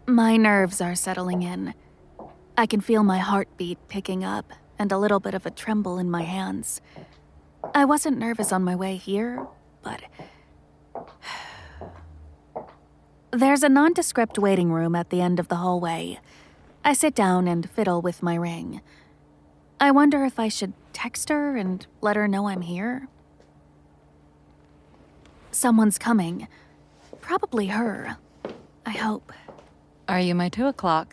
My nerves are settling in. I can feel my heartbeat picking up and a little bit of a tremble in my hands. I wasn't nervous on my way here, but... There's a nondescript waiting room at the end of the hallway. I sit down and fiddle with my ring. I wonder if I should text her and let her know I'm here. Someone's coming. Probably her. I hope. Are you my 2 o'clock?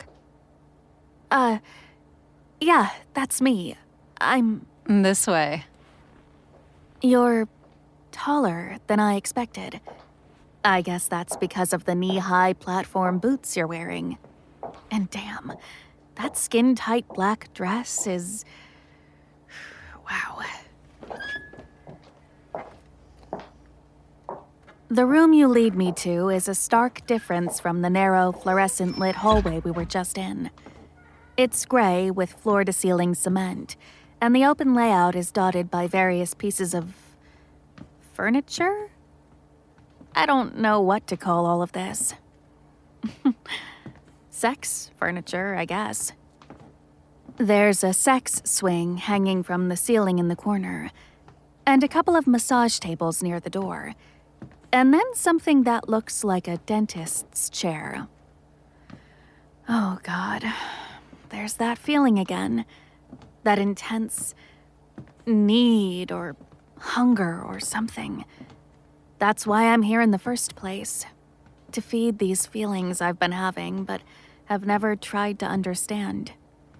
Yeah, that's me. I'm... This way. You're taller than I expected. I guess that's because of the knee-high platform boots you're wearing. And damn, that skin-tight black dress is... Wow. The room you lead me to is a stark difference from the narrow, fluorescent-lit hallway we were just in. It's gray with floor-to-ceiling cement, and the open layout is dotted by various pieces of... furniture? I don't know what to call all of this. Sex furniture, I guess. There's a sex swing hanging from the ceiling in the corner, and a couple of massage tables near the door, and then something that looks like a dentist's chair. Oh, God. There's that feeling again. That intense need or hunger or something. That's why I'm here in the first place. To feed these feelings I've been having, but have never tried to understand.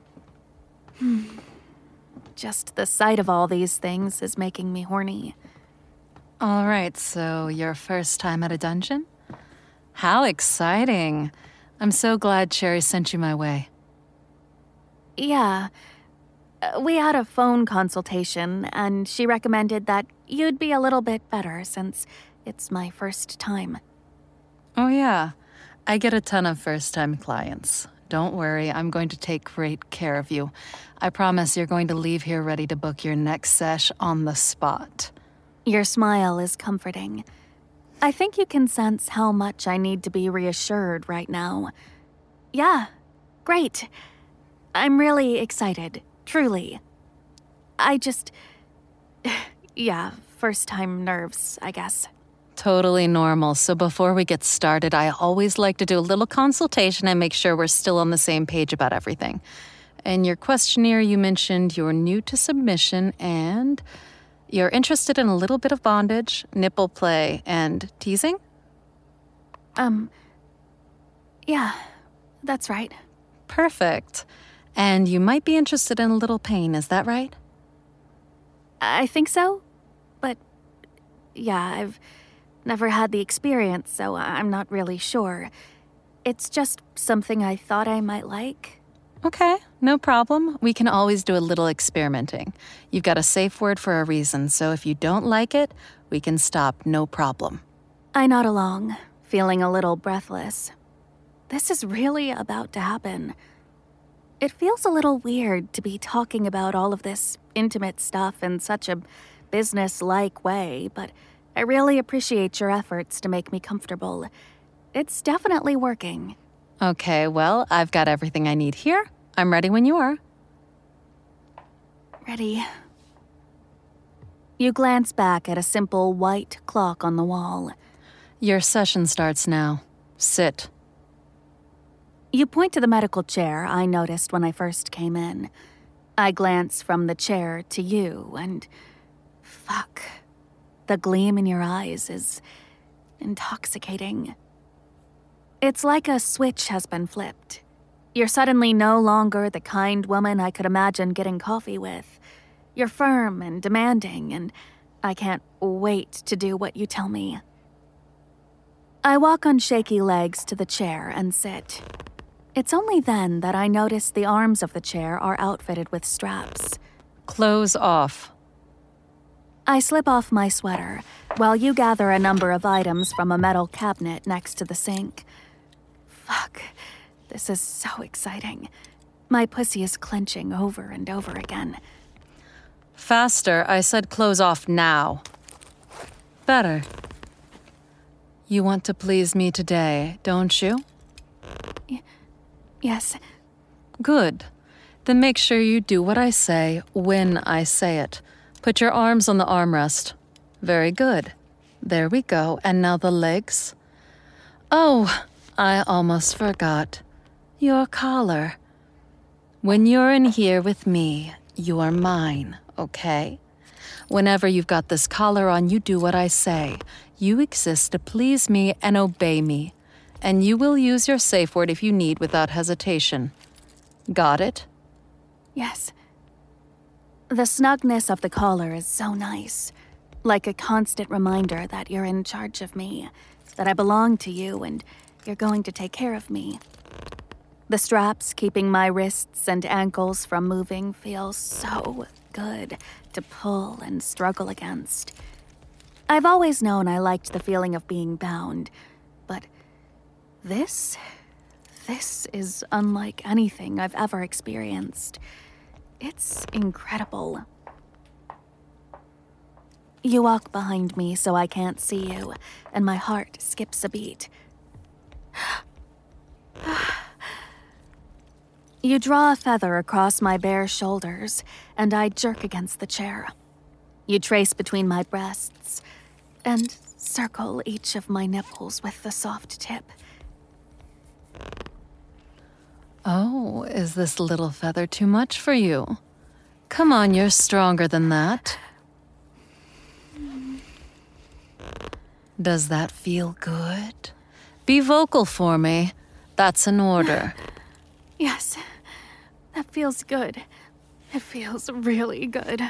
Just the sight of all these things is making me horny. All right, so your first time at a dungeon? How exciting. I'm so glad Cherry sent you my way. Yeah. We had a phone consultation, and she recommended that you'd be a little bit better since it's my first time. Oh yeah, I get a ton of first-time clients. Don't worry, I'm going to take great care of you. I promise you're going to leave here ready to book your next sesh on the spot. Your smile is comforting. I think you can sense how much I need to be reassured right now. Yeah, great. I'm really excited, truly. I just... yeah, first-time nerves, I guess. Totally normal. So before we get started, I always like to do a little consultation and make sure we're still on the same page about everything. In your questionnaire, you mentioned you're new to submission and you're interested in a little bit of bondage, nipple play, and teasing? Yeah, that's right. Perfect. And you might be interested in a little pain, is that right? I think so, but yeah, I've never had the experience, so I'm not really sure. It's just something I thought I might like. Okay, no problem. We can always do a little experimenting. You've got a safe word for a reason, so if you don't like it, we can stop, no problem. I nod along, feeling a little breathless. This is really about to happen. It feels a little weird to be talking about all of this intimate stuff in such a business-like way, but I really appreciate your efforts to make me comfortable. It's definitely working. Okay, well, I've got everything I need here. I'm ready when you are. Ready. You glance back at a simple white clock on the wall. Your session starts now. Sit. You point to the medical chair I noticed when I first came in. I glance from the chair to you, and... fuck. The gleam in your eyes is intoxicating. It's like a switch has been flipped. You're suddenly no longer the kind woman I could imagine getting coffee with. You're firm and demanding, and I can't wait to do what you tell me. I walk on shaky legs to the chair and sit. It's only then that I notice the arms of the chair are outfitted with straps. Clothes off. I slip off my sweater while you gather a number of items from a metal cabinet next to the sink. Fuck, this is so exciting. My pussy is clenching over and over again. Faster, I said clothes off now. Better. You want to please me today, don't you? Yes. Good. Then make sure you do what I say when I say it. Put your arms on the armrest. Very good. There we go. And now the legs. Oh, I almost forgot. Your collar. When you're in here with me, you are mine, okay? Whenever you've got this collar on, you do what I say. You exist to please me and obey me. And you will use your safe word if you need without hesitation. Got it? Yes. The snugness of the collar is so nice. Like a constant reminder that you're in charge of me, that I belong to you and you're going to take care of me. The straps keeping my wrists and ankles from moving feel so good to pull and struggle against. I've always known I liked the feeling of being bound, but this is unlike anything I've ever experienced. It's incredible. You walk behind me so I can't see you, and my heart skips a beat. You draw a feather across my bare shoulders, and I jerk against the chair. You trace between my breasts, and circle each of my nipples with the soft tip. Oh, is this little feather too much for you? Come on, you're stronger than that. Does that feel good? Be vocal for me. That's an order. Yes, that feels good. It feels really good.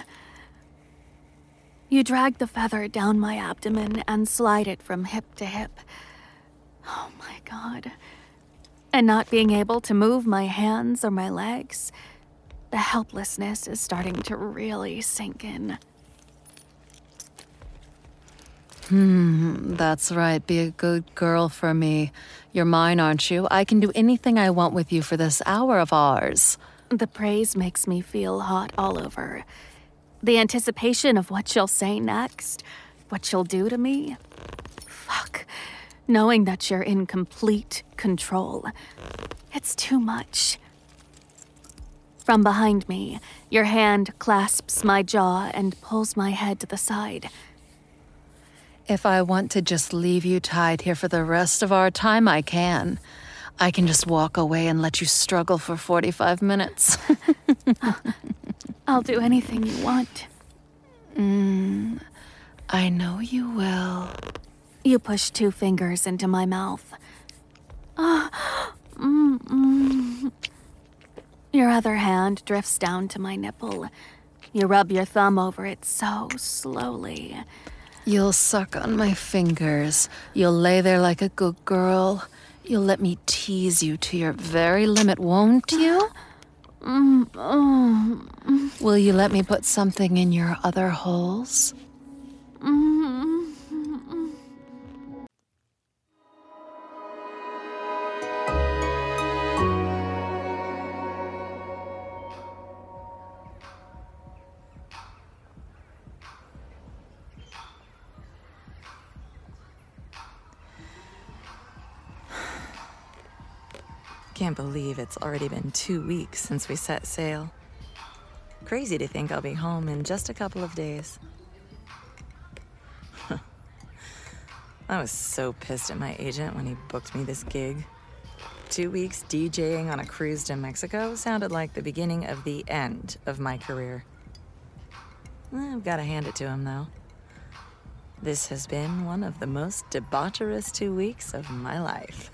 You drag the feather down my abdomen and slide it from hip to hip. Oh my God. And not being able to move my hands or my legs, the helplessness is starting to really sink in. That's right. Be a good girl for me. You're mine, aren't you? I can do anything I want with you for this hour of ours. The praise makes me feel hot all over. The anticipation of what you'll say next, what you'll do to me. Fuck. Knowing that you're in complete control. It's too much. From behind me, your hand clasps my jaw and pulls my head to the side. If I want to just leave you tied here for the rest of our time, I can. I can just walk away and let you struggle for 45 minutes. I'll do anything you want. I know you will. You push 2 fingers into my mouth. Your other hand drifts down to my nipple. You rub your thumb over it so slowly. You'll suck on my fingers. You'll lay there like a good girl. You'll let me tease you to your very limit, won't you? Will you let me put something in your other holes? Can't believe it's already been 2 weeks since we set sail. Crazy to think I'll be home in just a couple of days. I was so pissed at my agent when he booked me this gig. 2 weeks DJing on a cruise to Mexico sounded like the beginning of the end of my career. I've got to hand it to him, though. This has been one of the most debaucherous 2 weeks of my life.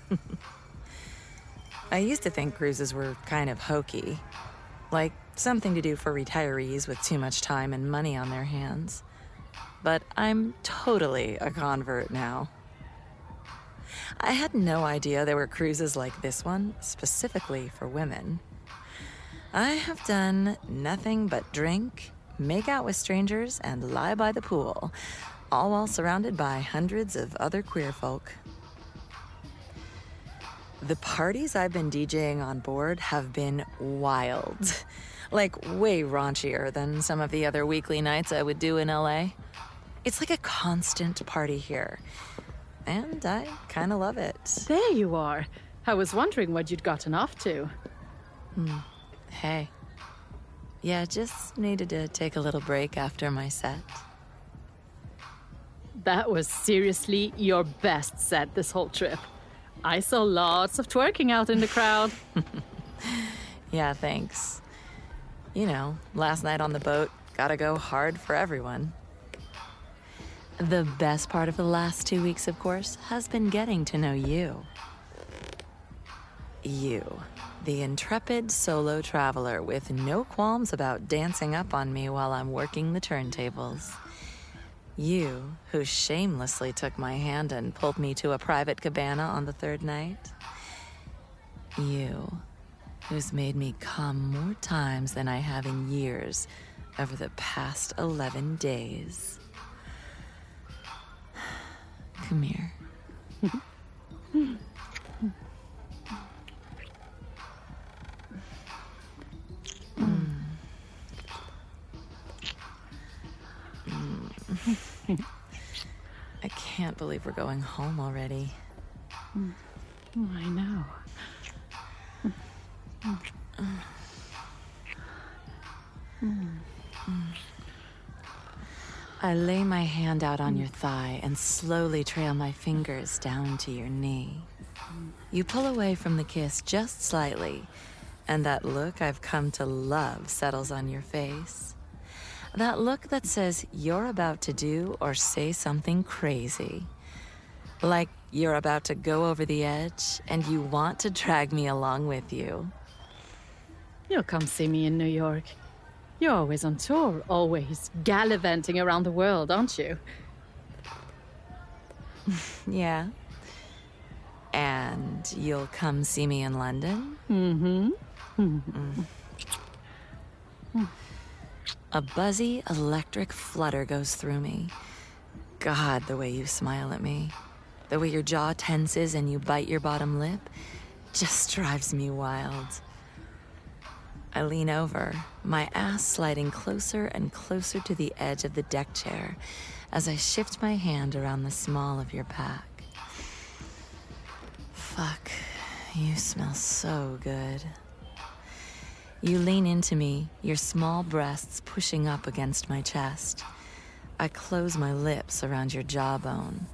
I used to think cruises were kind of hokey, like something to do for retirees with too much time and money on their hands. But I'm totally a convert now. I had no idea there were cruises like this one, specifically for women. I have done nothing but drink, make out with strangers, and lie by the pool, all while surrounded by hundreds of other queer folk. The parties I've been DJing on board have been wild. Like, way raunchier than some of the other weekly nights I would do in LA. It's like a constant party here. And I kind of love it. There you are. I was wondering what you'd gotten off to. Hey. Yeah, just needed to take a little break after my set. That was seriously your best set this whole trip. I saw lots of twerking out in the crowd. Yeah, thanks. You know, last night on the boat, gotta go hard for everyone. The best part of the last 2 weeks, of course, has been getting to know you. You, the intrepid solo traveler with no qualms about dancing up on me while I'm working the turntables. You, who shamelessly took my hand and pulled me to a private cabana on the third night. You, who's made me come more times than I have in years over the past 11 days. Come here. I can't believe we're going home already. I know. I lay my hand out on your thigh and slowly trail my fingers down to your knee. You pull away from the kiss just slightly, and that look I've come to love settles on your face. That look that says you're about to do or say something crazy. Like you're about to go over the edge and you want to drag me along with you. You'll come see me in New York. You're always on tour, always gallivanting around the world, aren't you? Yeah. And you'll come see me in London? A buzzy electric flutter goes through me. God, the way you smile at me. The way your jaw tenses and you bite your bottom lip just drives me wild. I lean over, my ass sliding closer and closer to the edge of the deck chair as I shift my hand around the small of your back. Fuck, you smell so good. You lean into me, your small breasts pushing up against my chest. I close my lips around your jawbone.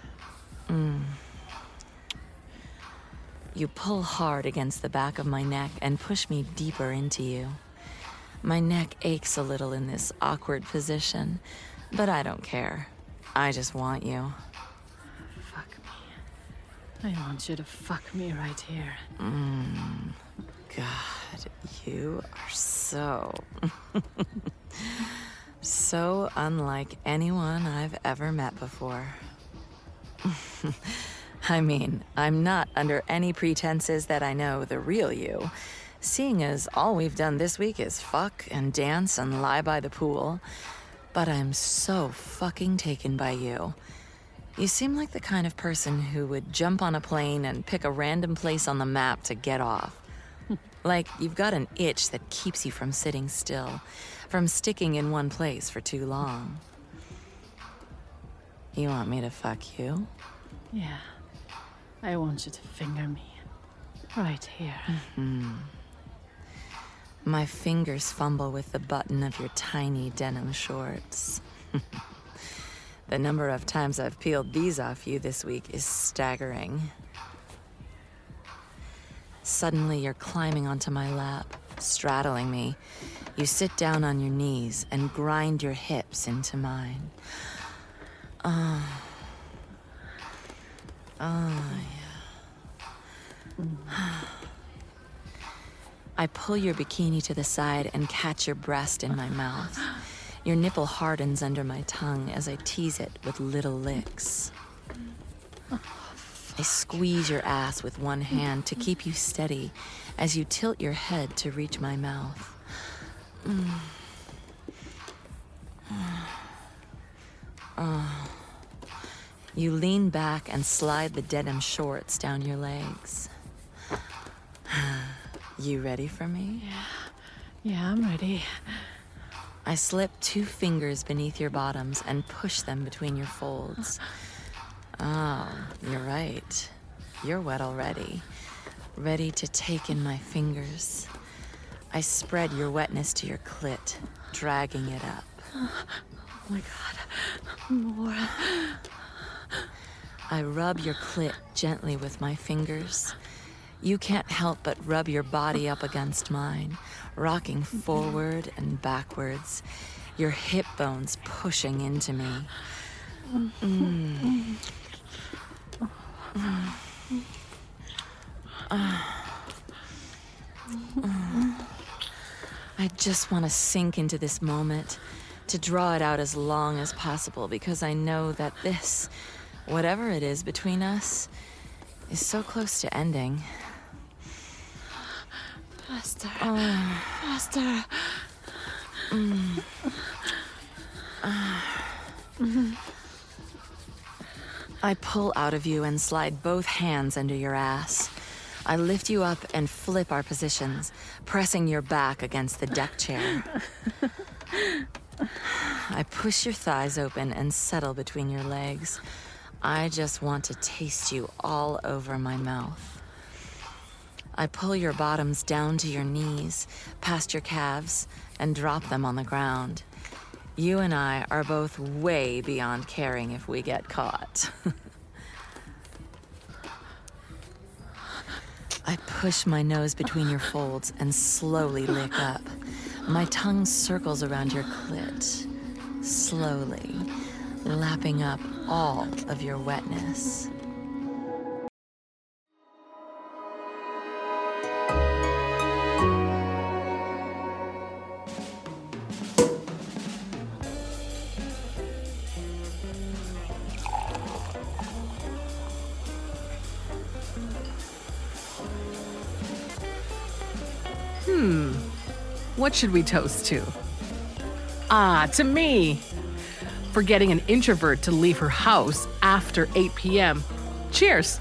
You pull hard against the back of my neck and push me deeper into you. My neck aches a little in this awkward position, but I don't care. I just want you. Fuck me. I want you to fuck me right here. God, you are so... so unlike anyone I've ever met before. I mean, I'm not under any pretenses that I know the real you, seeing as all we've done this week is fuck and dance and lie by the pool. But I'm so fucking taken by you. You seem like the kind of person who would jump on a plane and pick a random place on the map to get off. Like you've got an itch that keeps you from sitting still, from sticking in one place for too long. You want me to fuck you? Yeah. I want you to finger me. Right here. My fingers fumble with the button of your tiny denim shorts. The number of times I've peeled these off you this week is staggering. Suddenly, you're climbing onto my lap, straddling me. You sit down on your knees and grind your hips into mine. I pull your bikini to the side and catch your breast in my mouth. Your nipple hardens under my tongue as I tease it with little licks. I squeeze your ass with one hand to keep you steady as you tilt your head to reach my mouth. You lean back and slide the denim shorts down your legs. You ready for me? Yeah, I'm ready. I slip 2 fingers beneath your bottoms and push them between your folds. Oh, you're right. You're wet already. ready to take in my fingers. I spread your wetness to your clit, dragging it up. Oh my God. More. I rub your clit gently with my fingers. You can't help but rub your body up against mine, rocking forward and backwards, your hip bones pushing into me. I just want to sink into this moment, to draw it out as long as possible, because I know that this, whatever it is between us, is so close to ending. Faster. Faster. I pull out of you and slide both hands under your ass. I lift you up and flip our positions, pressing your back against the deck chair. I push your thighs open and settle between your legs. I just want to taste you all over my mouth. I pull your bottoms down to your knees, past your calves, and drop them on the ground. You and I are both way beyond caring if we get caught. I push my nose between your folds and slowly lick up. My tongue circles around your clit, slowly, lapping up all of your wetness. What should we toast to? To me. For getting an introvert to leave her house after 8 p.m. Cheers.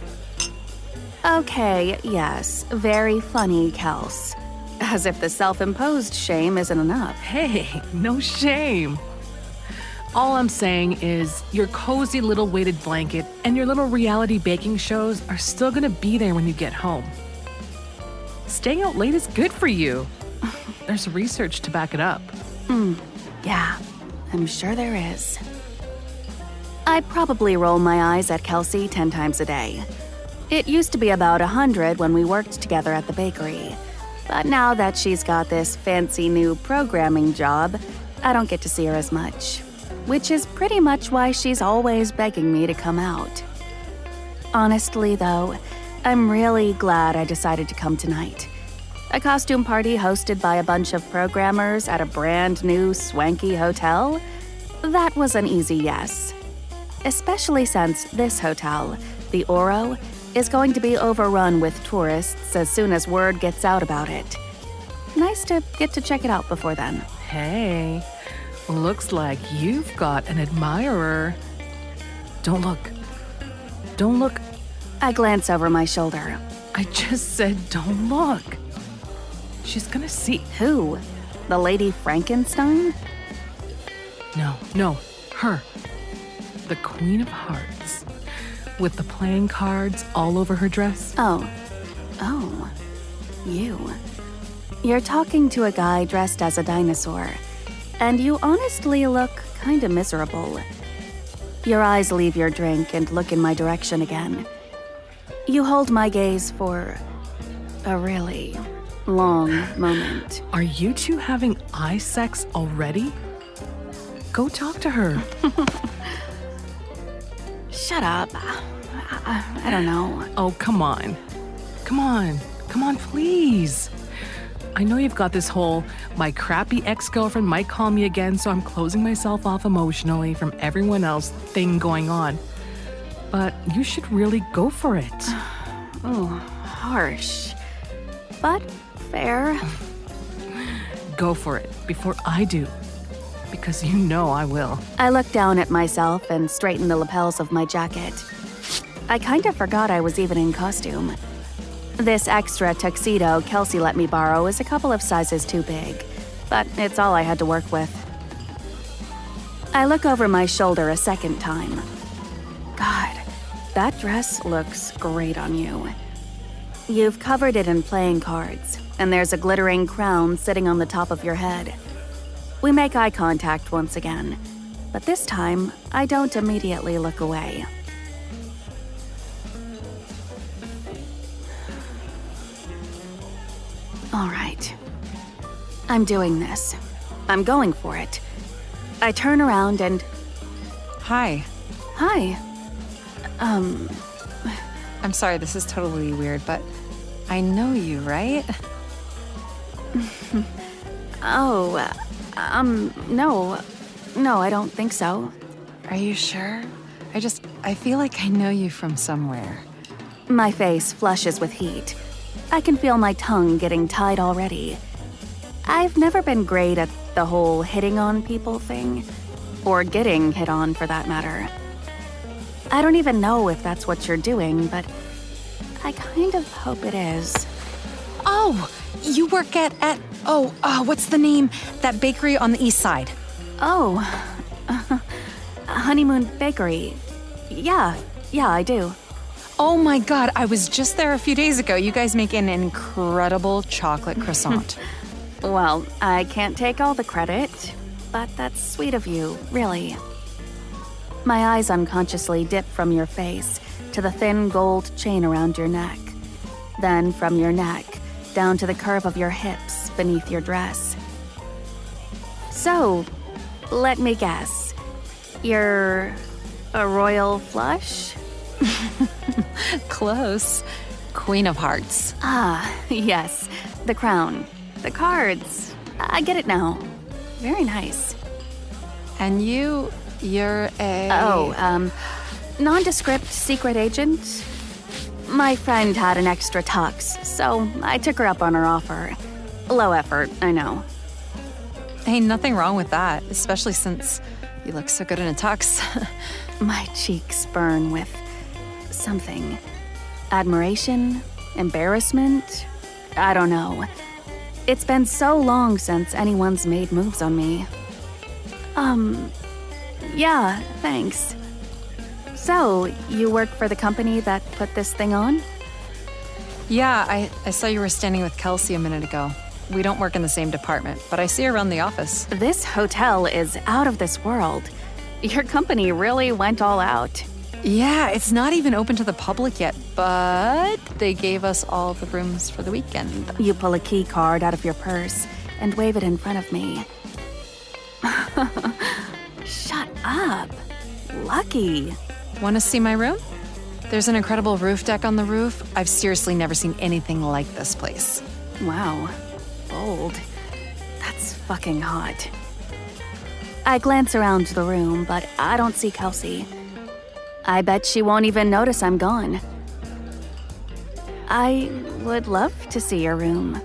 Okay, yes, very funny, Kels. As if the self-imposed shame isn't enough. Hey, no shame. All I'm saying is your cozy little weighted blanket and your little reality baking shows are still gonna be there when you get home. Staying out late is good for you. There's research to back it up. Yeah, I'm sure there is. I probably roll my eyes at Kelsey 10 times a day. It used to be about 100 when we worked together at the bakery. But now that she's got this fancy new programming job, I don't get to see her as much. Which is pretty much why she's always begging me to come out. Honestly, though, I'm really glad I decided to come tonight. A costume party hosted by a bunch of programmers at a brand new swanky hotel? That was an easy yes. Especially since this hotel, the Oro, is going to be overrun with tourists as soon as word gets out about it. Nice to get to check it out before then. Hey, looks like you've got an admirer. Don't look. Don't look. I glance over my shoulder. I just said don't look. She's gonna see. Who? The Lady Frankenstein? No, her. The Queen of Hearts. With the playing cards all over her dress. Oh, you. You're talking to a guy dressed as a dinosaur, and you honestly look kinda miserable. Your eyes leave your drink and look in my direction again. You hold my gaze for a really long moment. Are you two having eye sex already? Go talk to her. Shut up. I don't know. Oh, come on. Come on, please. I know you've got this whole, my crappy ex-girlfriend might call me again, so I'm closing myself off emotionally from everyone else thing going on. But you should really go for it. Oh, harsh. But fair. Go for it before I do. Because you know I will. I look down at myself and straighten the lapels of my jacket. I kind of forgot I was even in costume. This extra tuxedo Kelsey let me borrow is a couple of sizes too big, but it's all I had to work with. I look over my shoulder a second time. God, that dress looks great on you. You've covered it in playing cards, and there's a glittering crown sitting on the top of your head. We make eye contact once again, but this time, I don't immediately look away. All right. I'm doing this. I'm going for it. I turn around and... Hi. Hi. I'm sorry, this is totally weird, but I know you, right? No. No, I don't think so. Are you sure? I feel like I know you from somewhere. My face flushes with heat. I can feel my tongue getting tied already. I've never been great at the whole hitting on people thing. Or getting hit on, for that matter. I don't even know if that's what you're doing, but I kind of hope it is. Oh, you work at what's the name? That bakery on the east side. Oh, Honeymoon Bakery. Yeah, I do. Oh my God, I was just there a few days ago. You guys make an incredible chocolate croissant. Well, I can't take all the credit, but that's sweet of you, really. My eyes unconsciously dip from your face to the thin gold chain around your neck. Then from your neck, down to the curve of your hips beneath your dress. So, let me guess. You're a royal flush? Close. Queen of Hearts. Ah, yes. The crown. The cards. I get it now. Very nice. And you're a... Nondescript secret agent? My friend had an extra tux, so I took her up on her offer. Low effort, I know. Hey, nothing wrong with that, especially since you look so good in a tux. My cheeks burn with something. Admiration? Embarrassment? I don't know. It's been so long since anyone's made moves on me. Yeah, thanks. So, you work for the company that put this thing on? Yeah, I saw you were standing with Kelsey a minute ago. We don't work in the same department, but I see her around the office. This hotel is out of this world. Your company really went all out. Yeah, it's not even open to the public yet, but they gave us all the rooms for the weekend. You pull a key card out of your purse and wave it in front of me. Shut up. Lucky. Want to see my room? There's an incredible roof deck on the roof. I've seriously never seen anything like this place. Wow. Bold. That's fucking hot. I glance around the room, but I don't see Kelsey. I bet she won't even notice I'm gone. I would love to see your room.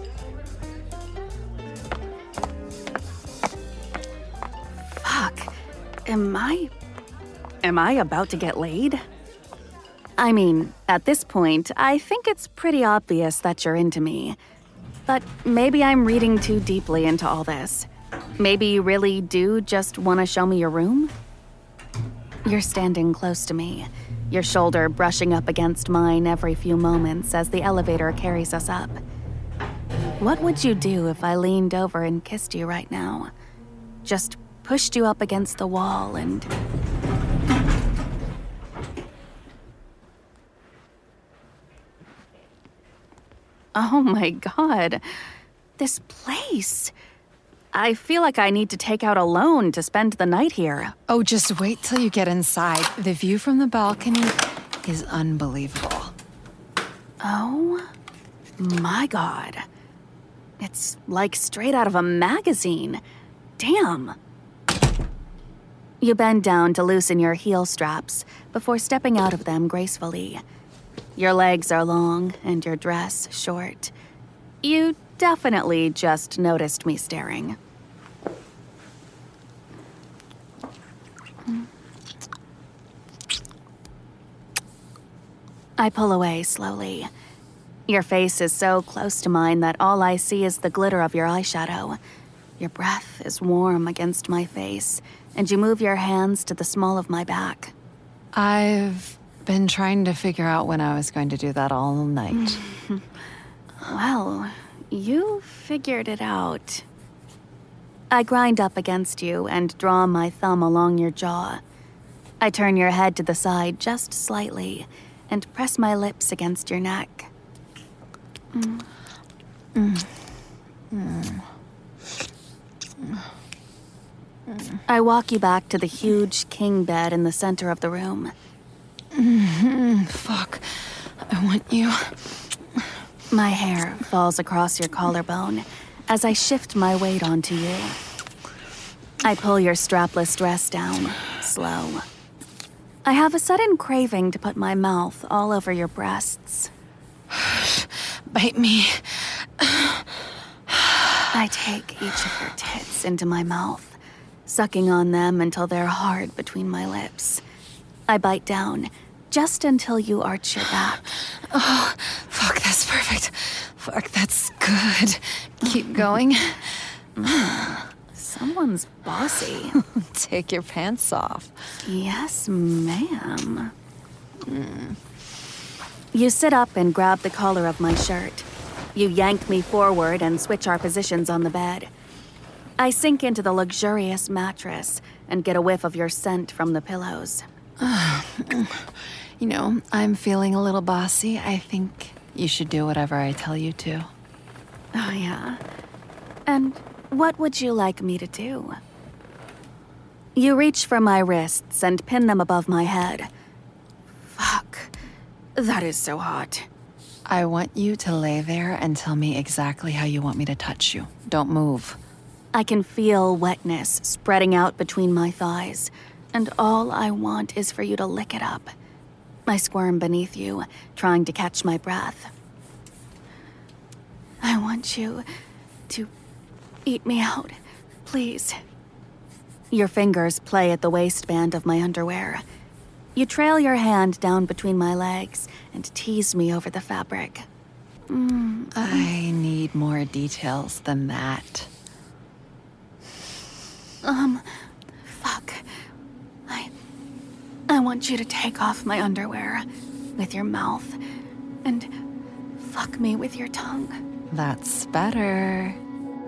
Fuck. Am I about to get laid? I mean, at this point, I think it's pretty obvious that you're into me. But maybe I'm reading too deeply into all this. Maybe you really do just want to show me your room? You're standing close to me, your shoulder brushing up against mine every few moments as the elevator carries us up. What would you do if I leaned over and kissed you right now? Just pushed you up against the wall and... Oh my God. This place. I feel like I need to take out a loan to spend the night here. Oh, just wait till you get inside. The view from the balcony is unbelievable. Oh my God. It's like straight out of a magazine. Damn. You bend down to loosen your heel straps before stepping out of them gracefully. Your legs are long and your dress short. You definitely just noticed me staring. I pull away slowly. Your face is so close to mine that all I see is the glitter of your eyeshadow. Your breath is warm against my face, and you move your hands to the small of my back. I've been trying to figure out when I was going to do that all night. Well, you figured it out. I grind up against you and draw my thumb along your jaw. I turn your head to the side just slightly and press my lips against your neck. I walk you back to the huge king bed in the center of the room. Fuck. I want you. My hair falls across your collarbone as I shift my weight onto you. I pull your strapless dress down, slow. I have a sudden craving to put my mouth all over your breasts. Bite me. I take each of your tits into my mouth, sucking on them until they're hard between my lips. I bite down, just until you arch your back. Oh, fuck, that's perfect. Fuck, that's good. Keep going. Someone's bossy. Take your pants off. Yes, ma'am. You sit up and grab the collar of my shirt. You yank me forward and switch our positions on the bed. I sink into the luxurious mattress and get a whiff of your scent from the pillows. You know, I'm feeling a little bossy. I think you should do whatever I tell you to. Oh, yeah? And what would you like me to do? You reach for my wrists and pin them above my head. Fuck. That is so hot. I want you to lay there and tell me exactly how you want me to touch you. Don't move. I can feel wetness spreading out between my thighs, and all I want is for you to lick it up. I squirm beneath you, trying to catch my breath. I want you to eat me out, please. Your fingers play at the waistband of my underwear. You trail your hand down between my legs and tease me over the fabric. I need more details than that. Fuck. I want you to take off my underwear with your mouth and fuck me with your tongue. That's better.